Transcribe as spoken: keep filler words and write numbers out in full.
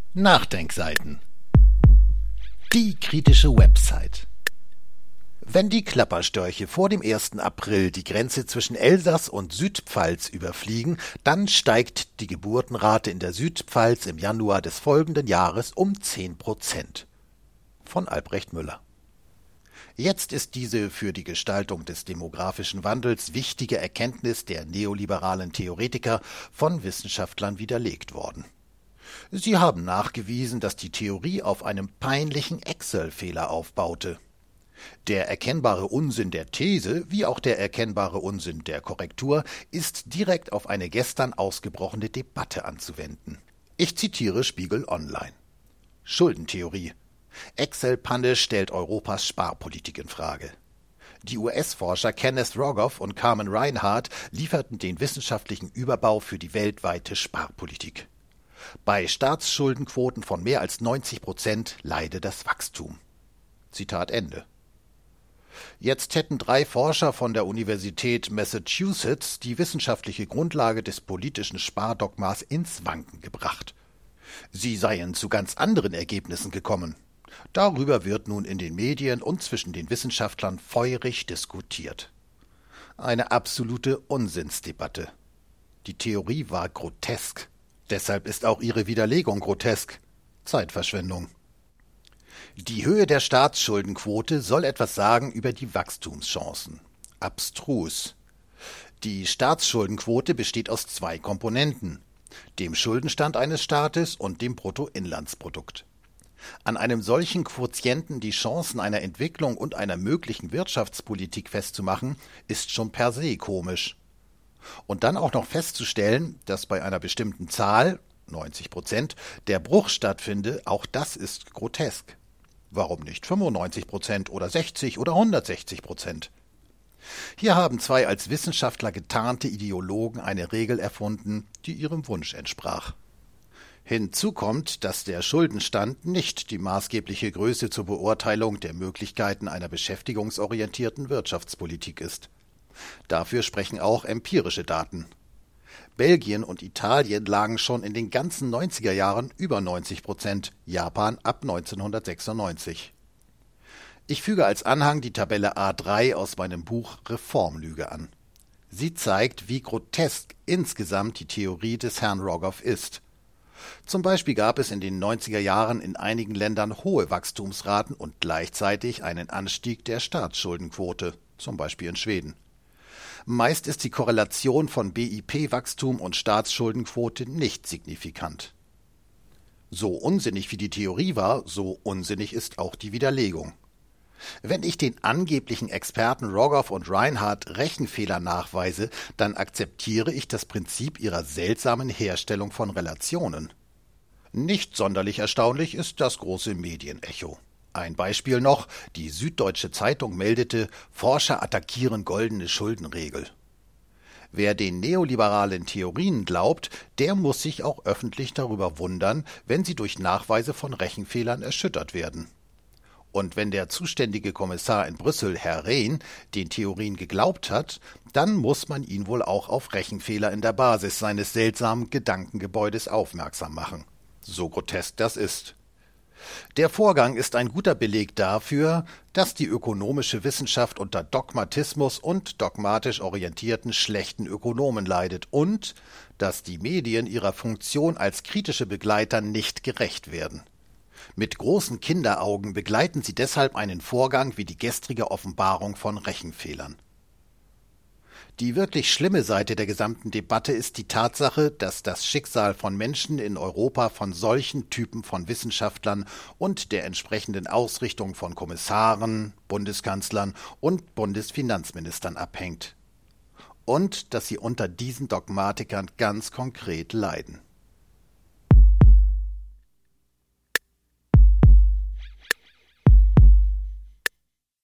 Nachdenkseiten. Die kritische Website. Wenn die Klapperstörche vor dem ersten April die Grenze zwischen Elsass und Südpfalz überfliegen, dann steigt die Geburtenrate in der Südpfalz im Januar des folgenden Jahres um zehn Prozent. Von Albrecht Müller. Jetzt ist diese für die Gestaltung des demografischen Wandels wichtige Erkenntnis der neoliberalen Theoretiker von Wissenschaftlern widerlegt worden. Sie haben nachgewiesen, dass die Theorie auf einem peinlichen Excel-Fehler aufbaute. Der erkennbare Unsinn der These, wie auch der erkennbare Unsinn der Korrektur, ist direkt auf eine gestern ausgebrochene Debatte anzuwenden. Ich zitiere Spiegel Online. Schuldentheorie. Excel-Panne stellt Europas Sparpolitik in Frage. Die U S-Forscher Kenneth Rogoff und Carmen Reinhart lieferten den wissenschaftlichen Überbau für die weltweite Sparpolitik. Bei Staatsschuldenquoten von mehr als neunzig Prozent leide das Wachstum. Zitat Ende. Jetzt hätten drei Forscher von der Universität Massachusetts die wissenschaftliche Grundlage des politischen Spardogmas ins Wanken gebracht. Sie seien zu ganz anderen Ergebnissen gekommen. Darüber wird nun in den Medien und zwischen den Wissenschaftlern feurig diskutiert. Eine absolute Unsinnsdebatte. Die Theorie war grotesk. Deshalb ist auch ihre Widerlegung grotesk. Zeitverschwendung. Die Höhe der Staatsschuldenquote soll etwas sagen über die Wachstumschancen. Abstrus. Die Staatsschuldenquote besteht aus zwei Komponenten: dem Schuldenstand eines Staates und dem Bruttoinlandsprodukt. An einem solchen Quotienten die Chancen einer Entwicklung und einer möglichen Wirtschaftspolitik festzumachen, ist schon per se komisch. Und dann auch noch festzustellen, dass bei einer bestimmten Zahl, neunzig Prozent, der Bruch stattfinde, auch das ist grotesk. Warum nicht fünfundneunzig Prozent oder sechzig oder hundertsechzig Prozent? Hier haben zwei als Wissenschaftler getarnte Ideologen eine Regel erfunden, die ihrem Wunsch entsprach. Hinzu kommt, dass der Schuldenstand nicht die maßgebliche Größe zur Beurteilung der Möglichkeiten einer beschäftigungsorientierten Wirtschaftspolitik ist. Dafür sprechen auch empirische Daten. Belgien und Italien lagen schon in den ganzen neunziger Jahren über neunzig Prozent, Japan ab neunzehnhundertsechsundneunzig. Ich füge als Anhang die Tabelle A drei aus meinem Buch Reformlüge an. Sie zeigt, wie grotesk insgesamt die Theorie des Herrn Rogoff ist. Zum Beispiel gab es in den neunziger Jahren in einigen Ländern hohe Wachstumsraten und gleichzeitig einen Anstieg der Staatsschuldenquote, zum Beispiel in Schweden. Meist ist die Korrelation von B I P-Wachstum und Staatsschuldenquote nicht signifikant. So unsinnig wie die Theorie war, so unsinnig ist auch die Widerlegung. Wenn ich den angeblichen Experten Rogoff und Reinhart Rechenfehler nachweise, dann akzeptiere ich das Prinzip ihrer seltsamen Herstellung von Relationen. Nicht sonderlich erstaunlich ist das große Medienecho. Ein Beispiel noch: Die Süddeutsche Zeitung meldete, Forscher attackieren goldene Schuldenregel. Wer den neoliberalen Theorien glaubt, der muss sich auch öffentlich darüber wundern, wenn sie durch Nachweise von Rechenfehlern erschüttert werden. Und wenn der zuständige Kommissar in Brüssel, Herr Rehn, den Theorien geglaubt hat, dann muss man ihn wohl auch auf Rechenfehler in der Basis seines seltsamen Gedankengebäudes aufmerksam machen. So grotesk das ist. Der Vorgang ist ein guter Beleg dafür, dass die ökonomische Wissenschaft unter Dogmatismus und dogmatisch orientierten schlechten Ökonomen leidet und dass die Medien ihrer Funktion als kritische Begleiter nicht gerecht werden. Mit großen Kinderaugen begleiten sie deshalb einen Vorgang wie die gestrige Offenbarung von Rechenfehlern. Die wirklich schlimme Seite der gesamten Debatte ist die Tatsache, dass das Schicksal von Menschen in Europa von solchen Typen von Wissenschaftlern und der entsprechenden Ausrichtung von Kommissaren, Bundeskanzlern und Bundesfinanzministern abhängt. Und dass sie unter diesen Dogmatikern ganz konkret leiden.